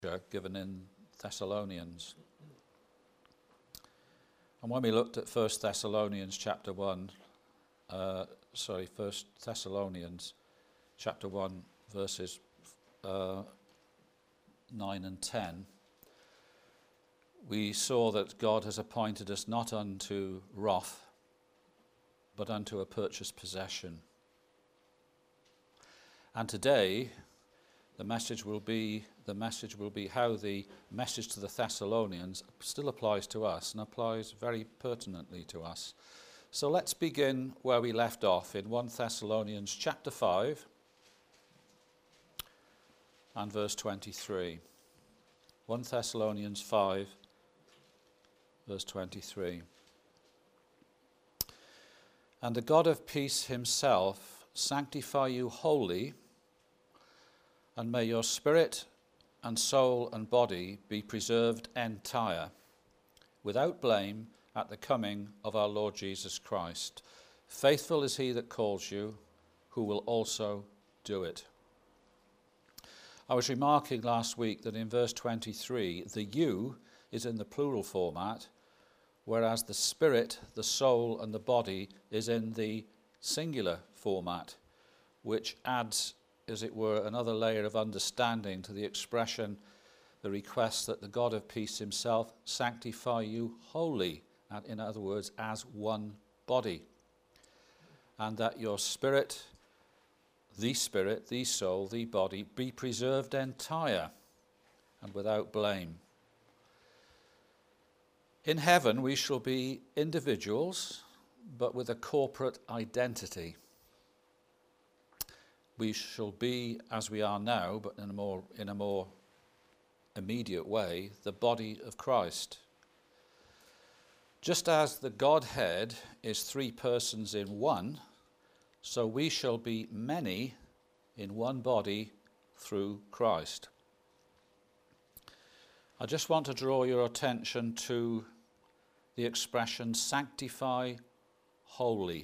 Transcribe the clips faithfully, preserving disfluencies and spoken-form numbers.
given in Thessalonians. And when we looked at First Thessalonians chapter one, uh, sorry, First Thessalonians chapter one, verses uh, nine and ten, we saw that God has appointed us not unto wrath, but unto a purchased possession. And today, the message will be the message will be how the message to the Thessalonians still applies to us and applies very pertinently to us. So let's begin where we left off in First Thessalonians chapter five and verse twenty-three. First Thessalonians five, verse twenty-three. And the God of peace himself sanctify you wholly, and may your spirit and soul and body be preserved entire, without blame, at the coming of our Lord Jesus Christ. Faithful is he that calls you, who will also do it. I was remarking last week that in verse twenty-three, the you is in the plural format, whereas the spirit, the soul, and the body is in the singular format, which adds, as it were, another layer of understanding to the expression, the request that the God of peace himself sanctify you wholly, and in other words, as one body, and that your spirit, the spirit, the soul, the body, be preserved entire and without blame. In heaven we shall be individuals, but with a corporate identity. We shall be, as we are now, but in a more in a more immediate way, the body of Christ. Just as the Godhead is three persons in one, so we shall be many in one body through Christ. I just want to draw your attention to the expression sanctify wholly.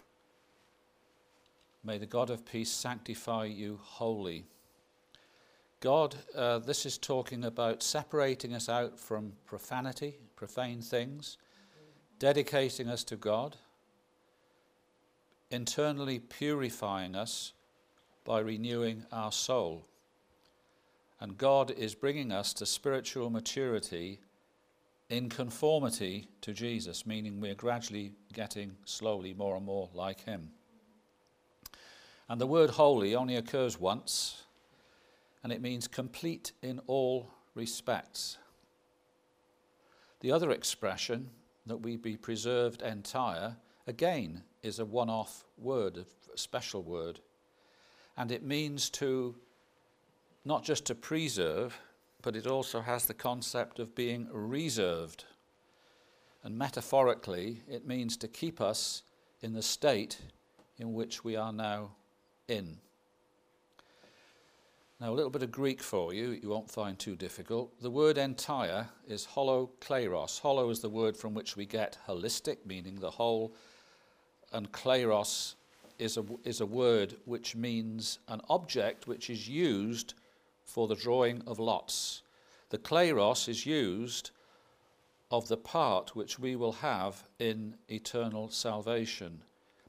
May the God of peace sanctify you wholly. God, uh, this is talking about separating us out from profanity, profane things, dedicating us to God, internally purifying us by renewing our soul. And God is bringing us to spiritual maturity in conformity to Jesus, meaning we're gradually getting slowly more and more like him. And the word holy only occurs once, and it means complete in all respects. The other expression, that we be preserved entire, again is a one-off word, a special word. And it means to, not just to preserve, but it also has the concept of being reserved. And metaphorically, it means to keep us in the state in which we are now in. Now, a little bit of Greek for you, you won't find too difficult. The word entire is holokleros. Holo is the word from which we get holistic, meaning the whole, and kleros is a, is a word which means an object which is used for the drawing of lots. The kleros is used of the part which we will have in eternal salvation.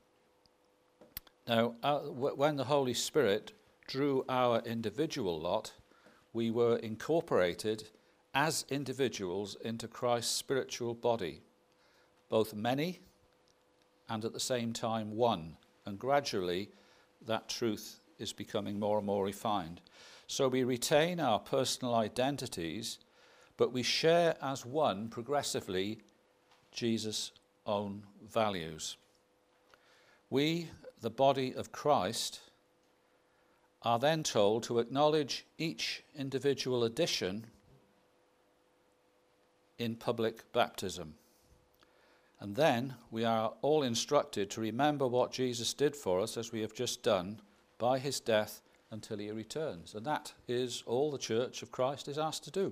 Now, uh, w- when the Holy Spirit drew our individual lot, we were incorporated as individuals into Christ's spiritual body, both many and at the same time one. And gradually that truth is becoming more and more refined. So we retain our personal identities, but we share as one progressively Jesus' own values. We, the body of Christ, are then told to acknowledge each individual addition in public baptism. And then we are all instructed to remember what Jesus did for us, as we have just done, by his death until he returns. And that is all the Church of Christ is asked to do.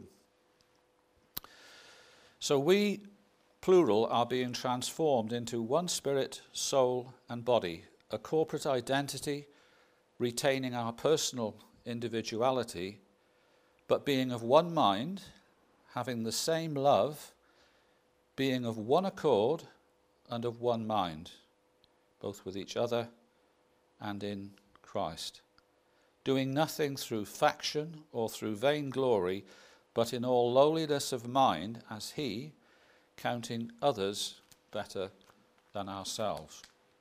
So we, plural, are being transformed into one spirit, soul, and body, a corporate identity, retaining our personal individuality, but being of one mind, having the same love, being of one accord and of one mind, both with each other and in Christ, doing nothing through faction or through vainglory, but in all lowliness of mind, as he, counting others better than ourselves.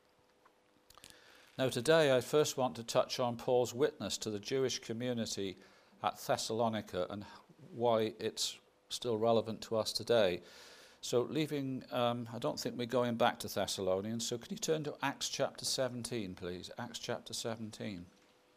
Now today I first want to touch on Paul's witness to the Jewish community at Thessalonica and why it's still relevant to us today. So leaving, um, I don't think we're going back to Thessalonians, so can you turn to Acts chapter seventeen, please? Acts chapter seventeen.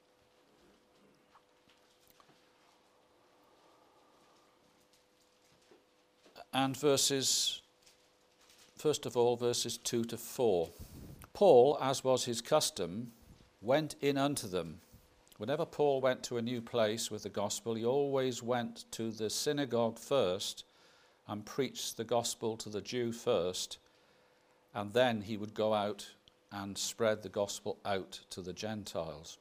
And verses, first of all, verses two to four. Paul, as was his custom, went in unto them. Whenever Paul went to a new place with the gospel, he always went to the synagogue first and preached the gospel to the Jew first, and then he would go out and spread the gospel out to the Gentiles.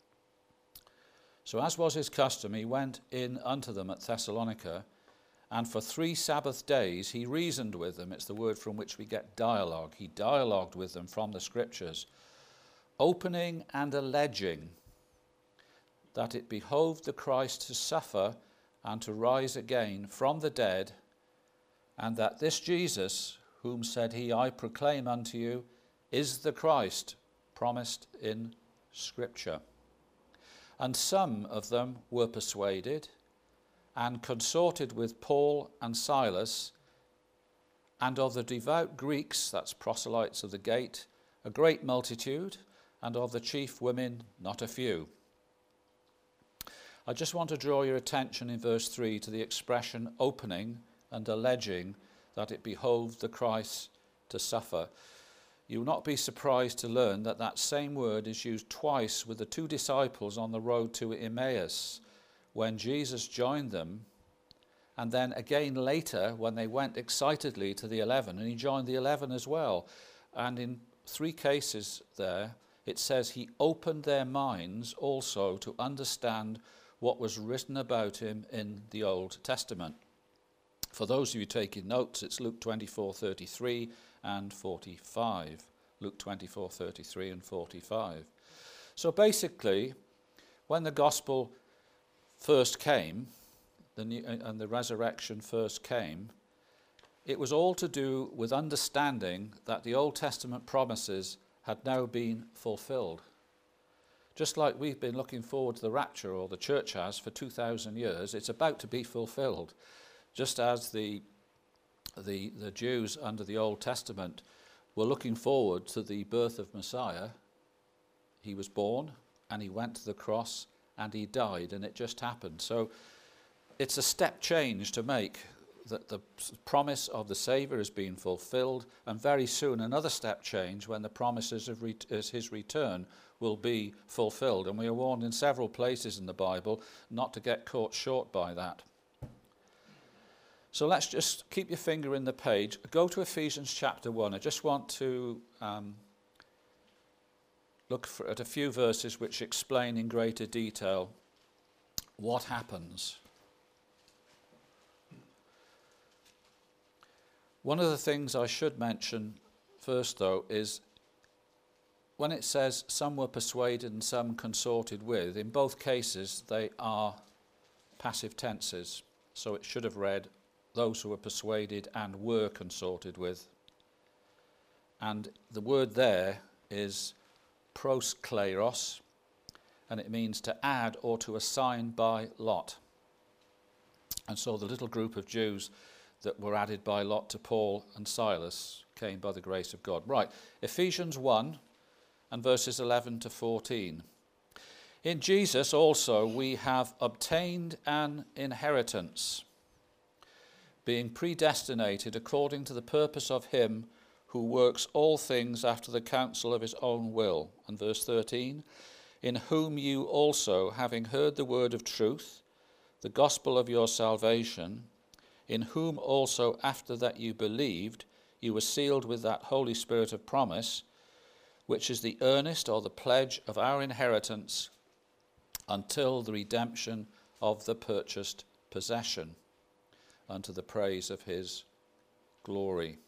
So as was his custom, he went in unto them at Thessalonica, and for three Sabbath days he reasoned with them. It's the word from which we get dialogue. He dialogued with them from the scriptures, opening and alleging that it behoved the Christ to suffer and to rise again from the dead, and that this Jesus, whom said he, I proclaim unto you, is the Christ promised in Scripture. And some of them were persuaded and consorted with Paul and Silas, and of the devout Greeks, that's proselytes of the gate, a great multitude, and of the chief women not a few. I just want to draw your attention in verse three to the expression opening and alleging that it behoved the Christ to suffer. You will not be surprised to learn that that same word is used twice with the two disciples on the road to Emmaus, when Jesus joined them, and then again later when they went excitedly to the eleven, and he joined the eleven as well. And in three cases there, it says he opened their minds also to understand what was written about him in the Old Testament. For those of you taking notes, it's Luke twenty-four thirty-three and forty-five. Luke twenty-four thirty-three and forty-five. So basically, when the gospel first came, the new, and the resurrection first came, it was all to do with understanding that the Old Testament promises had now been fulfilled. Just like we've been looking forward to the rapture, or the church has, for two thousand years, it's about to be fulfilled. Just as the, the, the Jews under the Old Testament were looking forward to the birth of Messiah, he was born, and he went to the cross, and he died, and it just happened. So it's a step change to make, that the promise of the Saviour has been fulfilled, and very soon another step change when the promises of ret- his return will be fulfilled. And we are warned in several places in the Bible not to get caught short by that. So let's just keep your finger in the page. Go to Ephesians chapter one. I just want to um, look for, at a few verses which explain in greater detail what happens. One of the things I should mention first, though, is when it says some were persuaded and some consorted with, in both cases they are passive tenses. So it should have read those who were persuaded and were consorted with. And the word there is proskleros, and it means to add or to assign by lot. And so the little group of Jews that were added by lot to Paul and Silas came by the grace of God. Right, Ephesians one and verses eleven to fourteen. In Jesus also we have obtained an inheritance, being predestinated according to the purpose of him who works all things after the counsel of his own will. And verse thirteen, in whom you also, having heard the word of truth, the gospel of your salvation, in whom also after that you believed, you were sealed with that Holy Spirit of promise, which is the earnest or the pledge of our inheritance until the redemption of the purchased possession, unto the praise of his glory.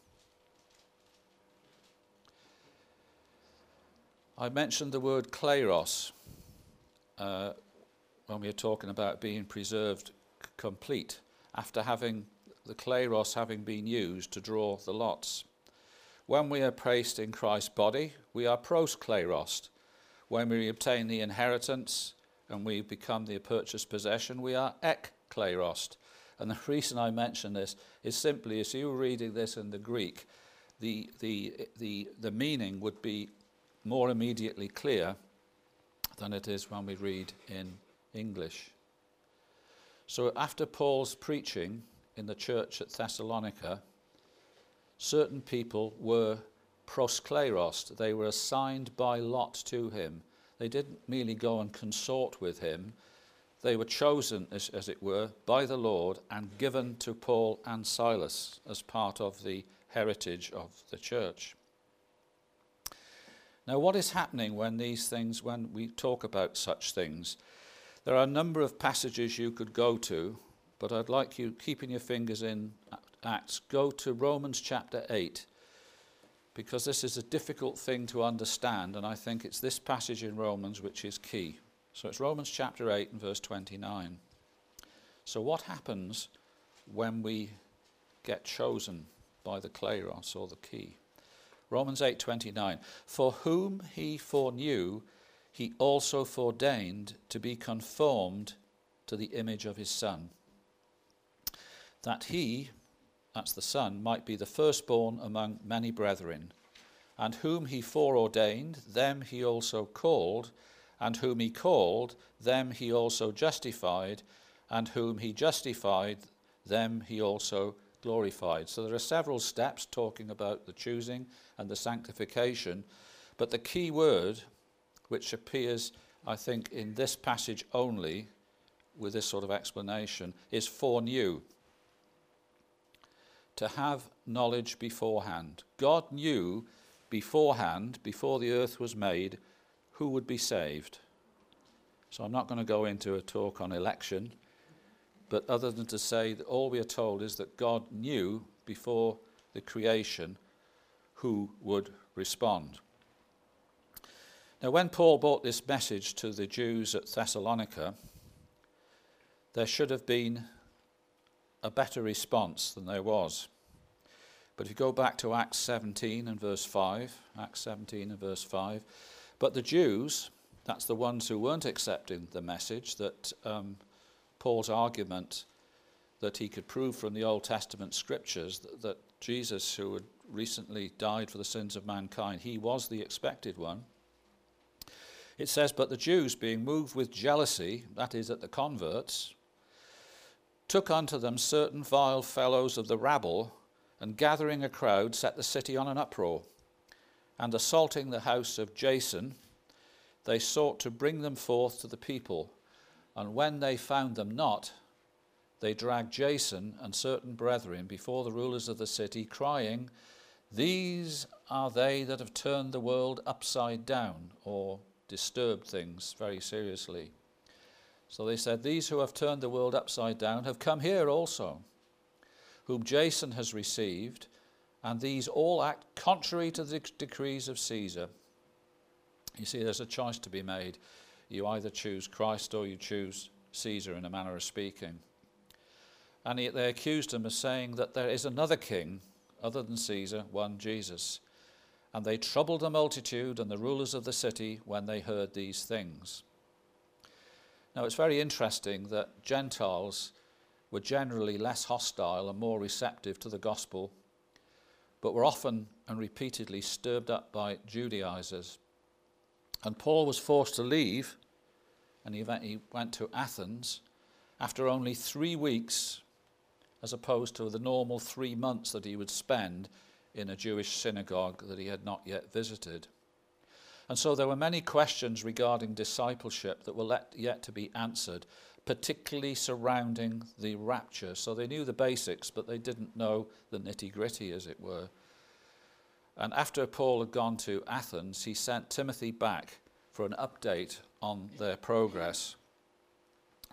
I mentioned the word kleros uh, when we were talking about being preserved c- complete, after having the kleros having been used to draw the lots. When we are placed in Christ's body, we are proskleros. When we obtain the inheritance and we become the purchased possession, we are ekkleros. And the reason I mention this is simply, as you were reading this in the Greek, the the the the meaning would be more immediately clear than it is when we read in English. So after Paul's preaching in the church at Thessalonica, certain people were proskleros. They were assigned by lot to him. They didn't merely go and consort with him. They were chosen, as, as it were, by the Lord and given to Paul and Silas as part of the heritage of the church. Now, what is happening when these things, when we talk about such things? There are a number of passages you could go to, but I'd like you, keeping your fingers in Acts, go to Romans chapter eight, because this is a difficult thing to understand, and I think it's this passage in Romans which is key. So it's Romans chapter eight and verse twenty-nine. So what happens when we get chosen by the kleros, or the key? Romans eight twenty-nine. For whom he foreknew, he also foreordained to be conformed to the image of his Son, that he, that's the Son, might be the firstborn among many brethren. And whom he foreordained, them he also called, and whom he called, them he also justified, and whom he justified, them he also glorified. So there are several steps talking about the choosing and the sanctification, but the key word, which appears, I think, in this passage only, with this sort of explanation, is foreknew. To have knowledge beforehand. God knew beforehand, before the earth was made, who would be saved. So I'm not going to go into a talk on election, but other than to say that all we are told is that God knew before the creation who would respond. Now, when Paul brought this message to the Jews at Thessalonica, there should have been a better response than there was. But if you go back to Acts seventeen and verse five, Acts seventeen and verse five, but the Jews, that's the ones who weren't accepting the message, that um, Paul's argument that he could prove from the Old Testament scriptures that, that Jesus, who had recently died for the sins of mankind, he was the expected one. It says, but the Jews, being moved with jealousy, that is at the converts, took unto them certain vile fellows of the rabble, and gathering a crowd, set the city on an uproar. And assaulting the house of Jason, they sought to bring them forth to the people. And when they found them not, they dragged Jason and certain brethren before the rulers of the city, crying, these are they that have turned the world upside down, or disturbed things very seriously. So they said, these who have turned the world upside down have come here also, whom Jason has received, and these all act contrary to the decrees of Caesar. You see, there's a choice to be made. You either choose Christ or you choose Caesar, in a manner of speaking. And yet they accused him of saying that there is another king other than Caesar, one Jesus. And they troubled the multitude and the rulers of the city when they heard these things. Now, it's very interesting that Gentiles were generally less hostile and more receptive to the gospel, but were often and repeatedly stirred up by Judaizers. And Paul was forced to leave, and he went to Athens after only three weeks, as opposed to the normal three months that he would spend in a Jewish synagogue that he had not yet visited. And so there were many questions regarding discipleship that were yet to be answered, particularly surrounding the rapture. So they knew the basics, but they didn't know the nitty-gritty, as it were. And after Paul had gone to Athens, he sent Timothy back for an update on their progress.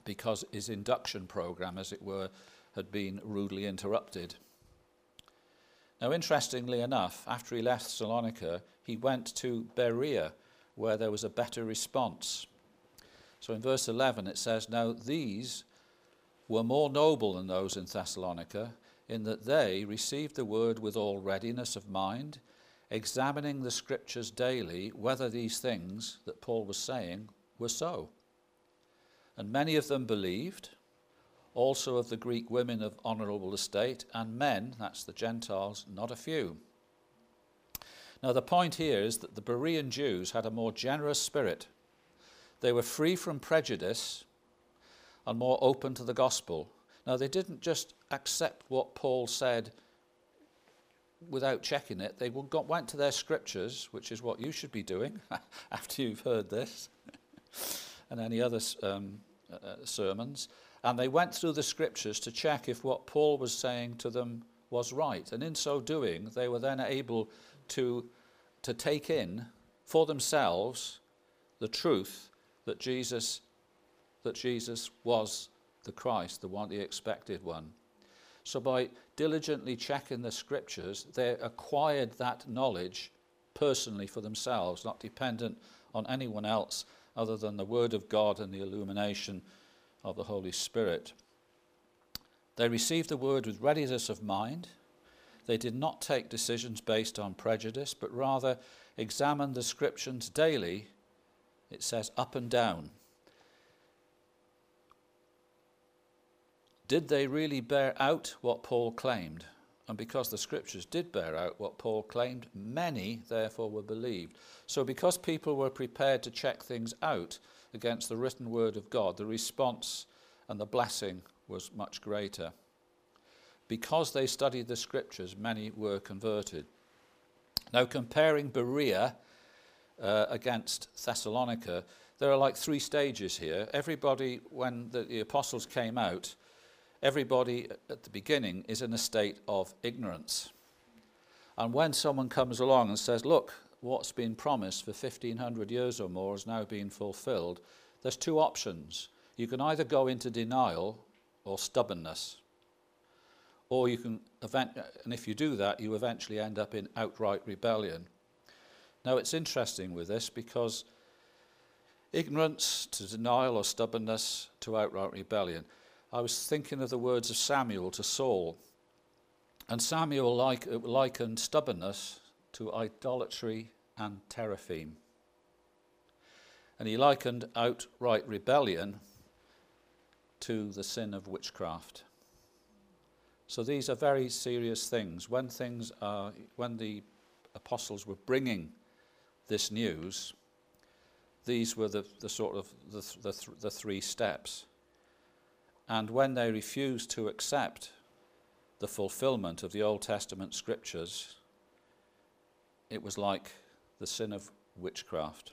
because his induction program, as it were, had been rudely interrupted. Now, interestingly enough, after he left Thessalonica, he went to Berea, where there was a better response. So in verse eleven it says, "Now these were more noble than those in Thessalonica, in that they received the word with all readiness of mind, examining the scriptures daily, whether these things that Paul was saying were so. And many of them believed, also of the Greek women of honourable estate, and men," that's the Gentiles, "not a few." Now the point here is that the Berean Jews had a more generous spirit. They were free from prejudice and more open to the gospel. Now they didn't just accept what Paul said without checking it. They went to their scriptures, which is what you should be doing after you've heard this and any other um, uh, sermons. And they went through the scriptures to check if what Paul was saying to them was right. And in so doing, they were then able to, to take in for themselves the truth that Jesus, that Jesus was the Christ, the one, the expected one. So by diligently checking the scriptures, they acquired that knowledge personally for themselves, not dependent on anyone else other than the Word of God and the illumination of the Holy Spirit. They received the word with readiness of mind. They did not take decisions based on prejudice, but rather examined the scriptures daily, it says up and down. Did they really bear out what Paul claimed? And because the scriptures did bear out what Paul claimed, many therefore were believed. So because people were prepared to check things out against the written word of God, the response and the blessing was much greater. Because they studied the scriptures, many were converted. Now, comparing Berea uh, against Thessalonica, there are like three stages here. Everybody, when the, the apostles came out, everybody at the beginning is in a state of ignorance. And when someone comes along and says, look, what's been promised for fifteen hundred years or more has now been fulfilled, there's two options. You can either go into denial or stubbornness. Or you can, event- and if you do that, you eventually end up in outright rebellion. Now it's interesting with this because ignorance to denial or stubbornness to outright rebellion. I was thinking of the words of Samuel to Saul. And Samuel like, likened stubbornness to idolatry and teraphim. And he likened outright rebellion to the sin of witchcraft. So these are very serious things. When things are, when the apostles were bringing this news, these were the, the sort of the, the, the three steps. And when they refused to accept the fulfillment of the Old Testament scriptures, it was like the sin of witchcraft.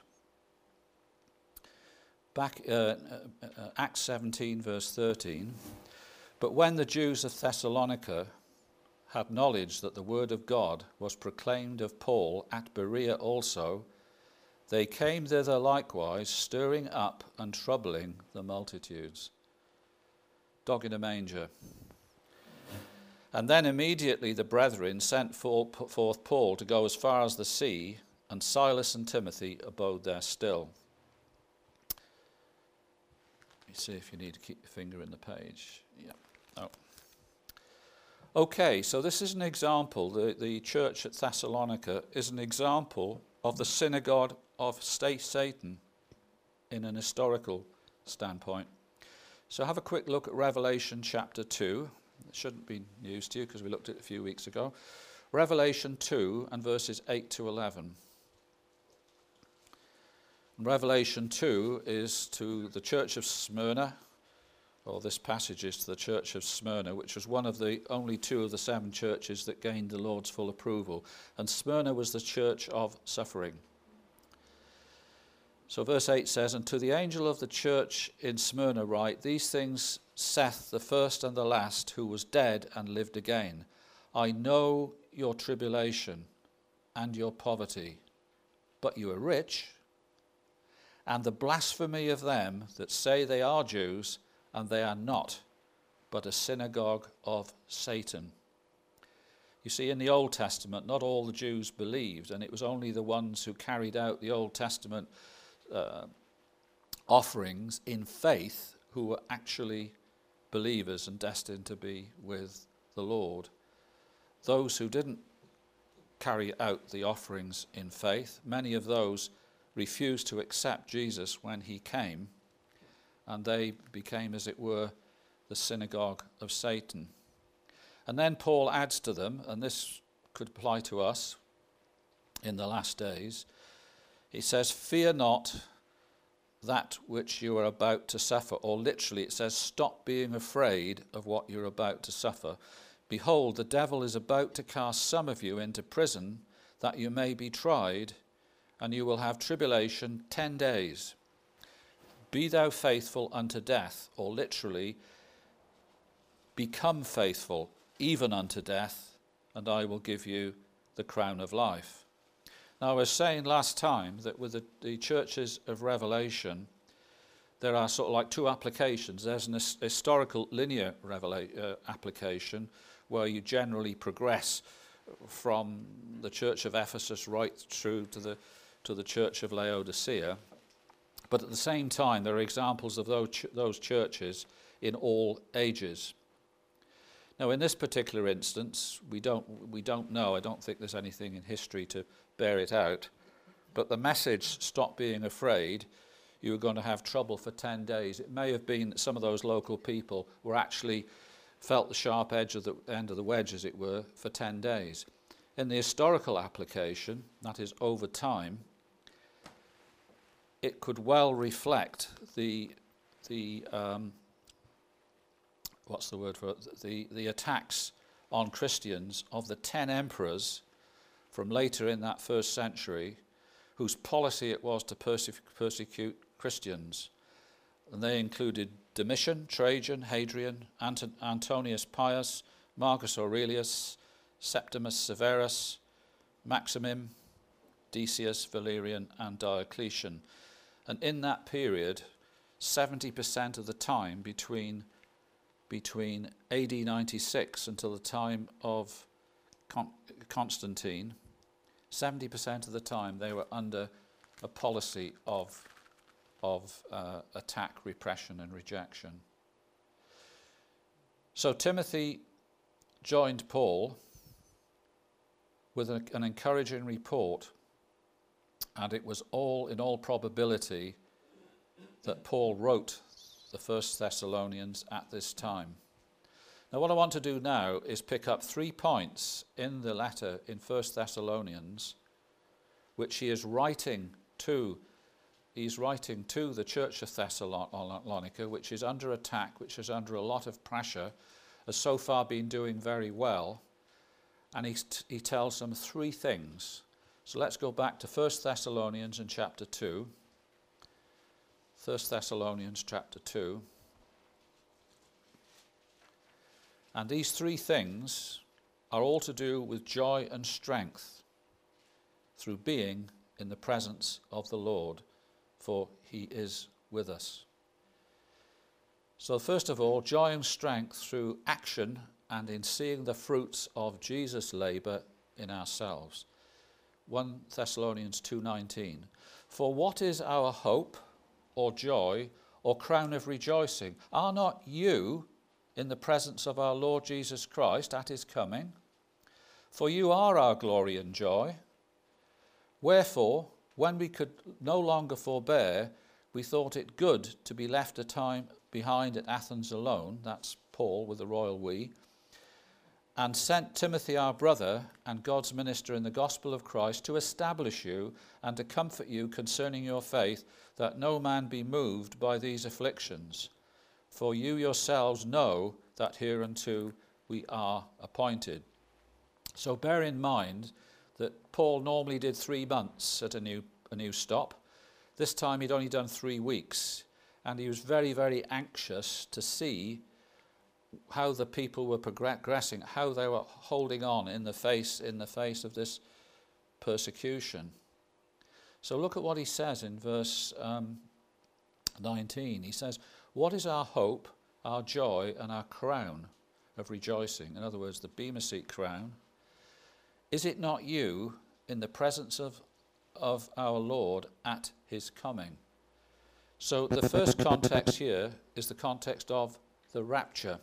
Back uh, uh, uh, Acts seventeen, verse thirteen. But when the Jews of Thessalonica had knowledge that the word of God was proclaimed of Paul at Berea also, they came thither likewise, stirring up and troubling the multitudes. Dog in a manger. And then immediately the brethren sent forth Paul to go as far as the sea, and Silas and Timothy abode there still. Let me see if you need to keep your finger in the page. Yeah. Oh. Okay, so this is an example. The, the church at Thessalonica is an example of the synagogue of Satan in an historical standpoint. So have a quick look at Revelation chapter two. It shouldn't be news to you because we looked at it a few weeks ago. Revelation two and verses eight to eleven. Revelation two is to the church of Smyrna, or this passage is to the church of Smyrna, which was one of the only two of the seven churches that gained the Lord's full approval. And Smyrna was the church of suffering. So verse eight says, And to the angel of the church in Smyrna write, These things saith the first and the last, who was dead and lived again. I know your tribulation and your poverty, but you are rich, and the blasphemy of them that say they are Jews, and they are not, but a synagogue of Satan. You see, in the Old Testament, not all the Jews believed, and it was only the ones who carried out the Old Testament uh, offerings in faith who were actually believers and destined to be with the Lord. Those who didn't carry out the offerings in faith, many of those refused to accept Jesus when he came, and they became, as it were, the synagogue of Satan. And then Paul adds to them, and this could apply to us in the last days, he says, fear not that which you are about to suffer, or literally it says, stop being afraid of what you're about to suffer. Behold, the devil is about to cast some of you into prison, that you may be tried, and you will have tribulation ten days. Be thou faithful unto death, or literally, become faithful even unto death, and I will give you the crown of life. Now, I was saying last time that with the, the churches of Revelation, there are sort of like two applications. There's an his, historical linear revela- uh, application, where you generally progress from the church of Ephesus right through to the to the church of Laodicea. But at the same time, there are examples of those, ch- those churches in all ages. Now, in this particular instance, we don't we don't know. I don't think there's anything in history to bear it out. But the message, stop being afraid, you were going to have trouble for ten days. It may have been that some of those local people were actually felt the sharp edge of the end of the wedge, as it were, for ten days. In the historical application, that is over time, it could well reflect the the um, what's the word for it? The the attacks on Christians of the ten emperors from later in that first century, whose policy it was to perse- persecute Christians. And they included Domitian, Trajan, Hadrian, Ant- Antonius Pius, Marcus Aurelius, Septimus Severus, Maximim, Decius, Valerian, and Diocletian. And in that period, seventy percent of the time between, between A D ninety-six until the time of Con- Constantine, seventy percent of the time they were under a policy of of uh, attack, repression, and rejection. So Timothy joined Paul with a, an encouraging report, and it was all, in all probability, that Paul wrote the First Thessalonians at this time. Now, what I want to do now is pick up three points in the letter in First Thessalonians, which he is writing to He's writing to the church of Thessalonica, which is under attack, which is under a lot of pressure, has so far been doing very well. And he, t- he tells them three things. So let's go back to First Thessalonians in chapter two. First Thessalonians chapter two. And these three things are all to do with joy and strength through being in the presence of the Lord, for he is with us. So first of all, joy and strength through action and in seeing the fruits of Jesus' labour in ourselves. First Thessalonians two nineteen. For what is our hope or joy or crown of rejoicing? Are not you in the presence of our Lord Jesus Christ at his coming? For you are our glory and joy. Wherefore, when we could no longer forbear, we thought it good to be left a time behind at Athens alone, that's Paul with the royal we, and sent Timothy our brother and God's minister in the gospel of Christ to establish you and to comfort you concerning your faith, that no man be moved by these afflictions. For you yourselves know that hereunto we are appointed. So bear in mind that Paul normally did three months at a new a new stop. This time he'd only done three weeks, and he was very, very anxious to see how the people were progressing, how they were holding on in the face in the face of this persecution. So look at what he says in verse um, nineteen. He says, "What is our hope our joy and our crown of rejoicing. In other words, the Bema Seat crown. Is it not you in the presence of, of our Lord at his coming? So the first context here is the context of the rapture.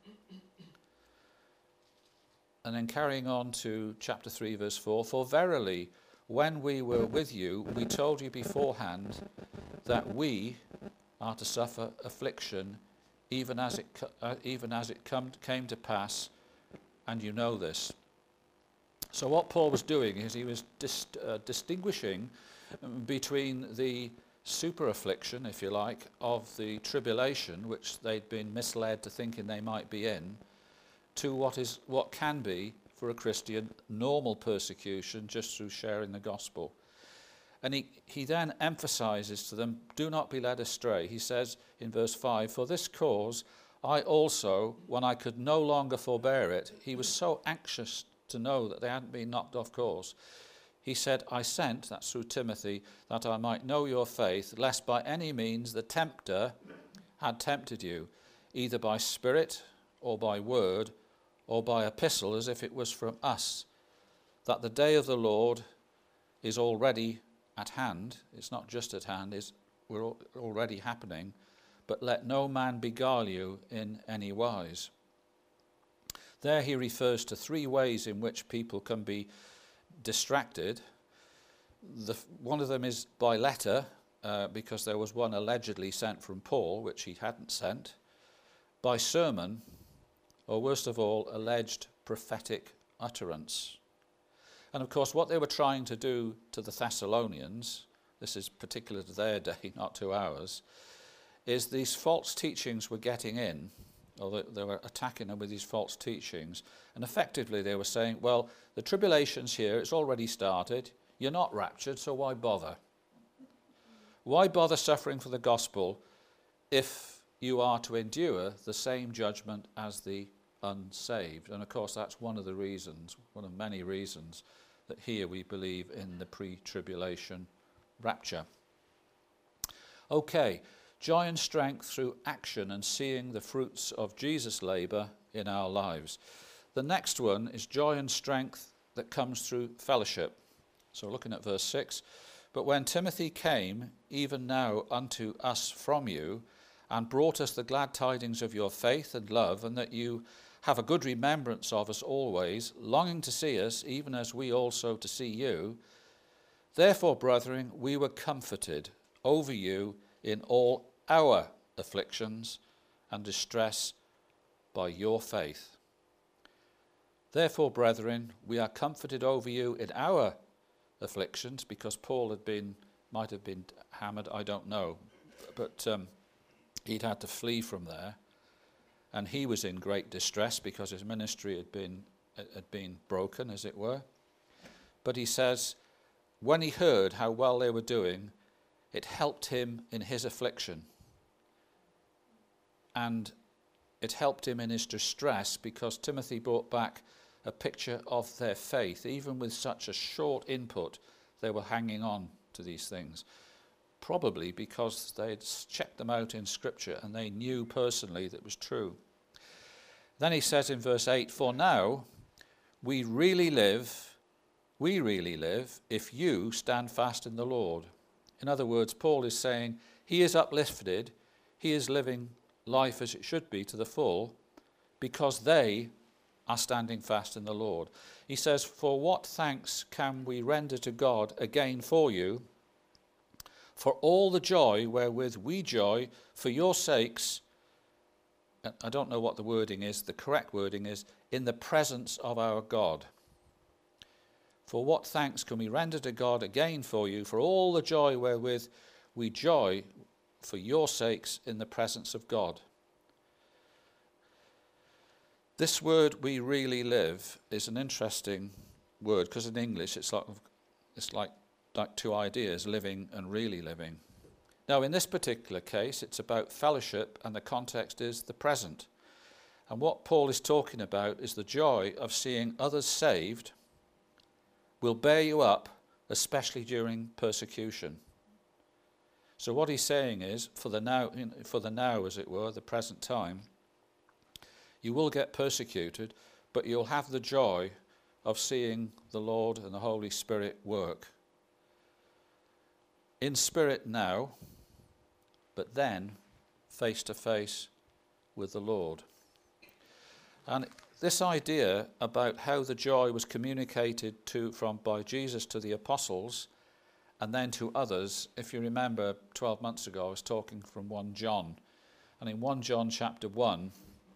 And then carrying on to chapter three, verse four, for verily, when we were with you, we told you beforehand that we are to suffer affliction, even as it uh, even as it come, came to pass, and you know this. So what Paul was doing is he was dis, uh, distinguishing between the super affliction, if you like, of the tribulation, which they'd been misled to thinking they might be in, to what is what can be for a Christian normal persecution just through sharing the gospel. And he, he then emphasizes to them, do not be led astray. He says in verse five, for this cause I also, when I could no longer forbear it, he was so anxious to know that they hadn't been knocked off course. He said, I sent, that's through Timothy, that I might know your faith, lest by any means the tempter had tempted you, either by spirit or by word, or by epistle, as if it was from us, that the day of the Lord is already at hand. It's not just at hand, it's we're already happening. But let no man beguile you in any wise. There he refers to three ways in which people can be distracted. The, one of them is by letter, uh, because there was one allegedly sent from Paul, which he hadn't sent. By sermon, or worst of all, alleged prophetic utterance. And of course, what they were trying to do to the Thessalonians, this is particular to their day, not to ours, is these false teachings were getting in, or they were attacking them with these false teachings. And effectively they were saying, well, the tribulation's here, it's already started, you're not raptured, so why bother? Why bother suffering for the gospel if you are to endure the same judgment as the unsaved? And of course that's one of the reasons, one of many reasons, that here we believe in the pre-tribulation rapture. Okay, joy and strength through action and seeing the fruits of Jesus' labour in our lives. The next one is joy and strength that comes through fellowship. So looking at verse six, but when Timothy came, even now unto us from you, and brought us the glad tidings of your faith and love, and that you have a good remembrance of us always, longing to see us, even as we also to see you. Therefore, brethren, we were comforted over you in all our afflictions and distress by your faith. Therefore, brethren, we are comforted over you in our afflictions, because Paul had been, might have been hammered, I don't know, but um, he'd had to flee from there, and he was in great distress because his ministry had been had been broken, as it were. But he says, when he heard how well they were doing, it helped him in his affliction, and it helped him in his distress, because Timothy brought back a picture of their faith. Even with such a short input, they were hanging on to these things. Probably because they'd checked them out in Scripture and they knew personally that it was true. Then he says in verse eight, for now we really live, we really live, if you stand fast in the Lord. In other words, Paul is saying he is uplifted, he is living life as it should be to the full, because they are standing fast in the Lord. He says, for what thanks can we render to God again for you, for all the joy wherewith we joy for your sakes. I don't know what the wording is, the correct wording is, in the presence of our God. For what thanks can we render to God again for you, for all the joy wherewith we joy for your sakes in the presence of God. This word, we really live, is an interesting word, because in English it's like, it's like, like two ideas, living and really living. Now in this particular case it's about fellowship, and the context is the present. And what Paul is talking about is the joy of seeing others saved will bear you up, especially during persecution. So what he's saying is, for the now, for the now as it were, the present time, You will get persecuted, but you'll have the joy of seeing the Lord and the Holy Spirit work. In spirit now, but then face to face with the Lord. And this idea about how the joy was communicated to from by Jesus to the apostles and then to others, if you remember twelve months ago I was talking from First John, and in First John chapter one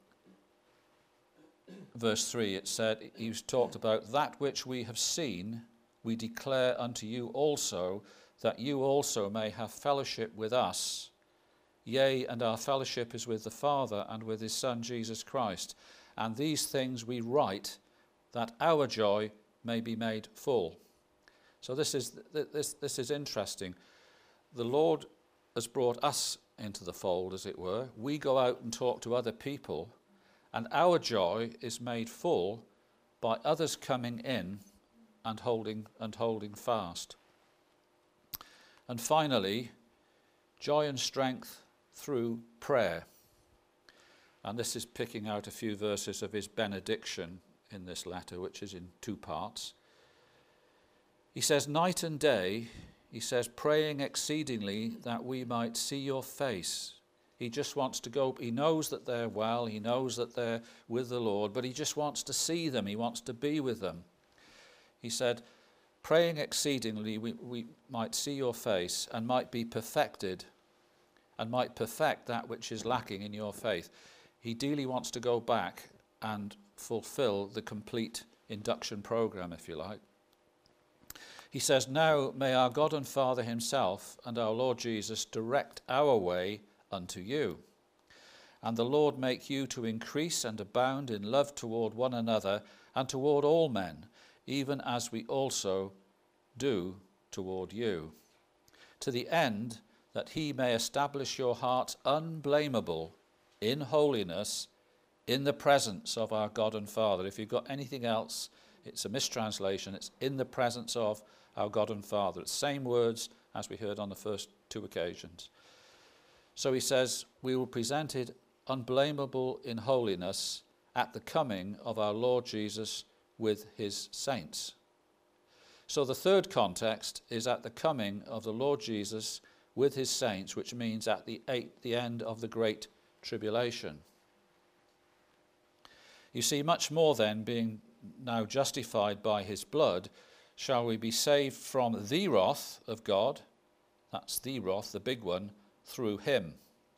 verse three it said, he talked about that which we have seen we declare unto you also, that you also may have fellowship with us. Yea, and our fellowship is with the Father and with his Son Jesus Christ. And these things we write, that our joy may be made full. So this is this this is interesting. The Lord has brought us into the fold, as it were. We go out and talk to other people, and our joy is made full by others coming in and holding and holding fast. And finally, joy and strength through prayer. And this is picking out a few verses of his benediction in this letter, which is in two parts. He says, night and day, he says, praying exceedingly that we might see your face. He just wants to go, he knows that they're well, he knows that they're with the Lord, but he just wants to see them, he wants to be with them. He said, praying exceedingly we, we might see your face and might be perfected, and might perfect that which is lacking in your faith. He dearly wants to go back and fulfill the complete induction program, if you like. He says, now may our God and Father himself and our Lord Jesus direct our way unto you. And the Lord make you to increase and abound in love toward one another and toward all men, even as we also do toward you, to the end that he may establish your hearts unblameable in holiness in the presence of our God and Father. If you've got anything else, it's a mistranslation. It's in the presence of our God and Father. It's the same words as we heard on the first two occasions. So he says, we will present it unblameable in holiness at the coming of our Lord Jesus with his saints. So the third context is at the coming of the Lord Jesus with his saints, which means at the, eight, the end of the great tribulation. You see, much more then, being now justified by his blood, shall we be saved from the wrath of God, that's the wrath, the big one, through him.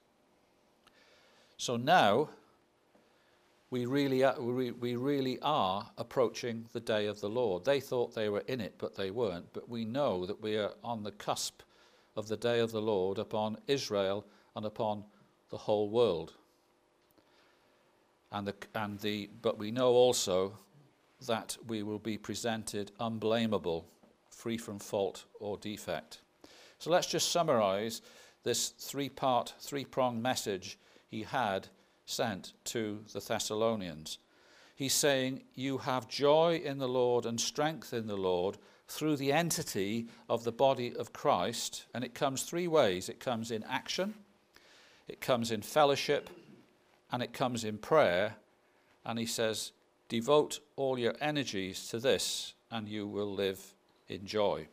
So now we really are, we, we really are approaching the day of the Lord. They thought they were in it, but they weren't. But we know that we are on the cusp of the day of the Lord upon Israel and upon the whole world. And the, and the, but we know also that we will be presented unblameable, free from fault or defect. So let's just summarize this three-part, three-pronged message he had sent to the Thessalonians. He's saying, you have joy in the Lord and strength in the Lord through the entity of the body of Christ. And it comes three ways. It comes in action, it comes in fellowship, and it comes in prayer. And he says, devote all your energies to this and you will live in joy.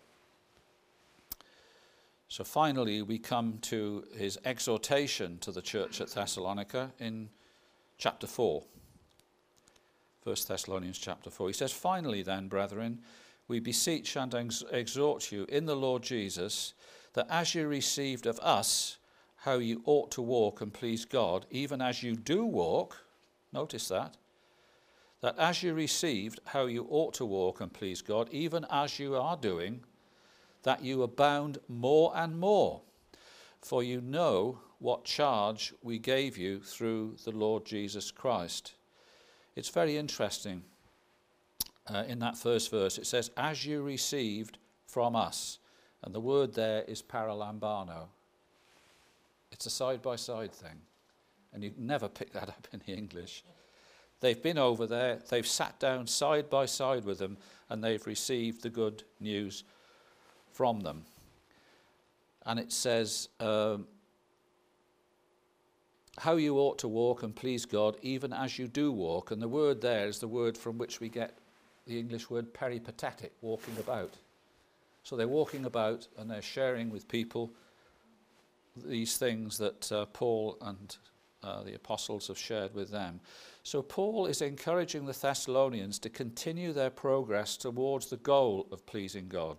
So finally we come to his exhortation to the church at Thessalonica in chapter four. First Thessalonians chapter four. He says, finally then, brethren, we beseech and ex- exhort you in the Lord Jesus, that as you received of us how you ought to walk and please God, even as you do walk, notice that, that as you received how you ought to walk and please God, even as you are doing, that you abound more and more. For you know what charge we gave you through the Lord Jesus Christ. It's very interesting. Uh, in that first verse, it says, as you received from us. And the word there is paralambano. It's a side-by-side thing. And you never pick that up in the English. They've been over there, they've sat down side by side with them, and they've received the good news from them. And it says, um, how you ought to walk and please God even as you do walk. And the word there is the word from which we get the English word peripatetic, walking about. So they're walking about and they're sharing with people these things that uh, Paul and uh, the apostles have shared with them. So Paul is encouraging the Thessalonians to continue their progress towards the goal of pleasing God.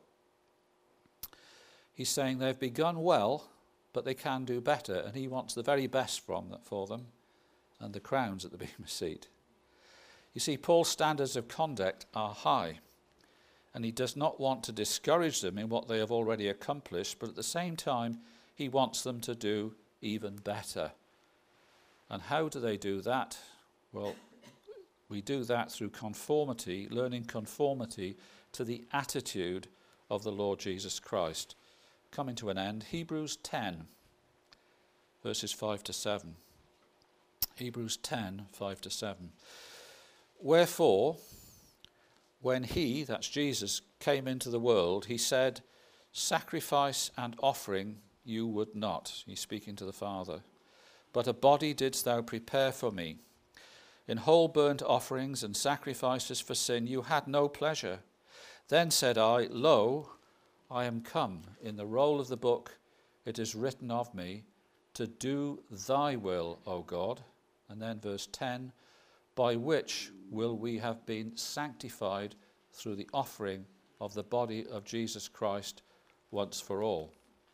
He's saying they've begun well, but they can do better, and he wants the very best from that for them and the crowns at the Bema Seat. You see, Paul's standards of conduct are high, and he does not want to discourage them in what they have already accomplished, but at the same time, he wants them to do even better. And how do they do that? Well, we do that through conformity, learning conformity to the attitude of the Lord Jesus Christ. Coming to an end, Hebrews ten, verses five to seven. Hebrews ten, five to seven. Wherefore, when he, that's Jesus, came into the world, he said, sacrifice and offering you would not. He's speaking to the Father. But a body didst thou prepare for me. In whole burnt offerings and sacrifices for sin you had no pleasure. Then said I, Lo, I am come. In the roll of the book it is written of me, to do thy will, O God. And then verse ten, by which will we have been sanctified through the offering of the body of Jesus Christ once for all.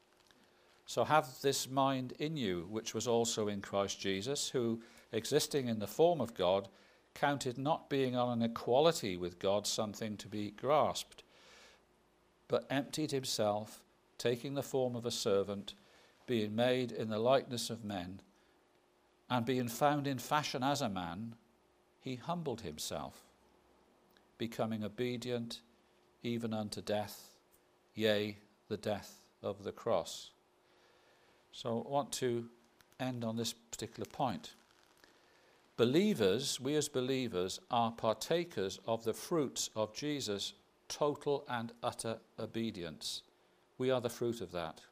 So have this mind in you, which was also in Christ Jesus, who, existing in the form of God, counted not being on an equality with God something to be grasped, but emptied himself, taking the form of a servant, being made in the likeness of men, and being found in fashion as a man, he humbled himself, becoming obedient even unto death, yea, the death of the cross. So I want to end on this particular point. Believers, we as believers, are partakers of the fruits of Jesus' total and utter obedience. We are the fruit of that.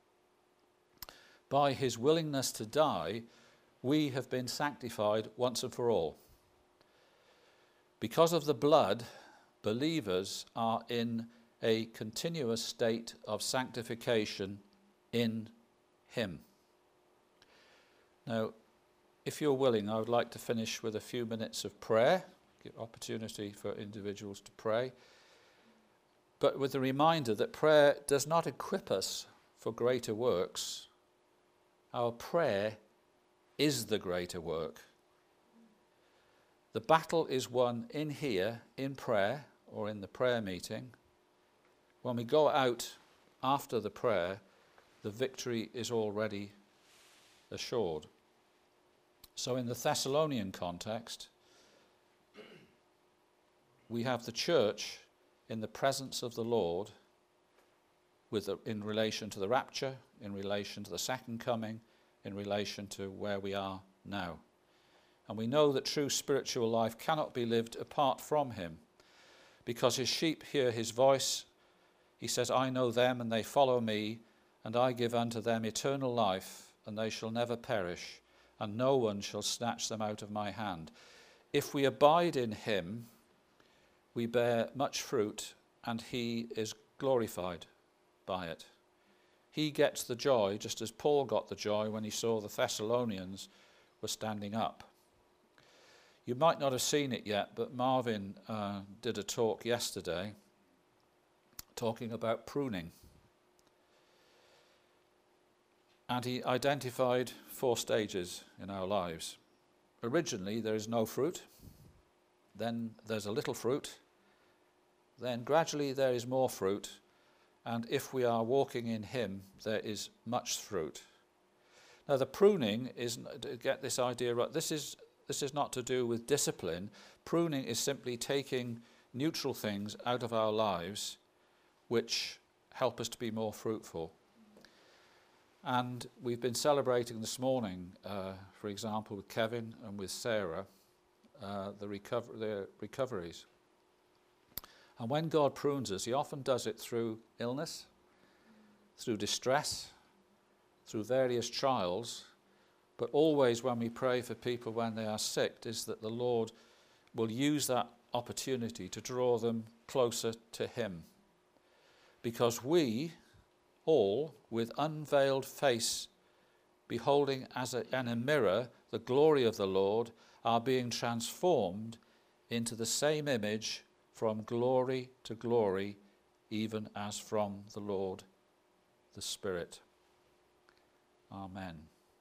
By his willingness to die, we have been sanctified once and for all. Because of the blood, believers are in a continuous state of sanctification in him. Now, if you're willing, I would like to finish with a few minutes of prayer, give opportunity for individuals to pray, but with the reminder that prayer does not equip us for greater works. Our prayer is the greater work. The battle is won in here, in prayer, or in the prayer meeting. When we go out after the prayer, the victory is already assured. So in the Thessalonian context, we have the church in the presence of the Lord with the, in relation to the rapture, in relation to the second coming, in relation to where we are now. And we know that true spiritual life cannot be lived apart from him, because his sheep hear his voice. He says, I know them and they follow me, and I give unto them eternal life, and they shall never perish, and no one shall snatch them out of my hand. If we abide in him, we bear much fruit, and he is glorified by it. He gets the joy, just as Paul got the joy when he saw the Thessalonians were standing up. You might not have seen it yet, but Marvin uh, did a talk yesterday talking about pruning. And he identified four stages in our lives. Originally, there is no fruit. Then there's a little fruit. Then gradually there is more fruit. And if we are walking in him, there is much fruit. Now the pruning is, to get this idea right, this is, this is not to do with discipline. Pruning is simply taking neutral things out of our lives which help us to be more fruitful. And we've been celebrating this morning, uh, for example, with Kevin and with Sarah, uh, the, recover- the recoveries. And when God prunes us, he often does it through illness, through distress, through various trials, but always when we pray for people when they are sick, is that the Lord will use that opportunity to draw them closer to him. Because we all, with unveiled face, beholding as a, in a mirror the glory of the Lord, are being transformed into the same image from glory to glory, even as from the Lord, the Spirit. Amen.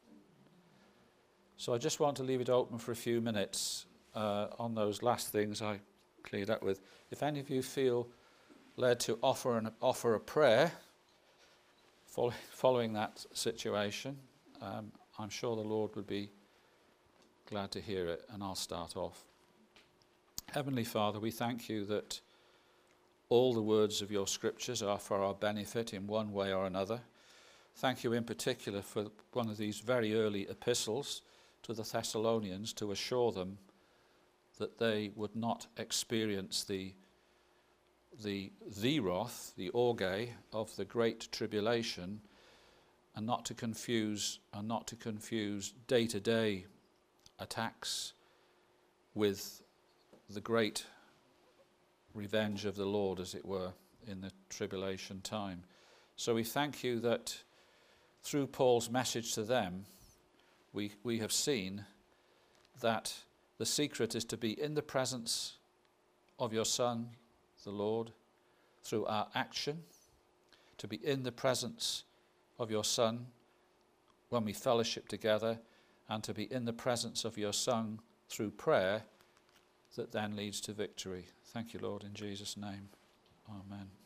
So I just want to leave it open for a few minutes uh, on those last things I cleared up with. If any of you feel led to offer an offer a prayer follow, following that situation, um, I'm sure the Lord would be glad to hear it, and I'll start off. Heavenly Father, we thank you that all the words of your scriptures are for our benefit in one way or another. Thank you in particular for one of these very early epistles to the Thessalonians, to assure them that they would not experience the the the wrath, the orge of the great tribulation, and not to confuse and not to confuse day-to-day attacks with the great revenge of the Lord, as it were, in the tribulation time. So we thank you that through Paul's message to them, we, we have seen that the secret is to be in the presence of your Son, the Lord, through our action, to be in the presence of your Son when we fellowship together, and to be in the presence of your Son through prayer that then leads to victory. Thank you, Lord, in Jesus' name. Amen.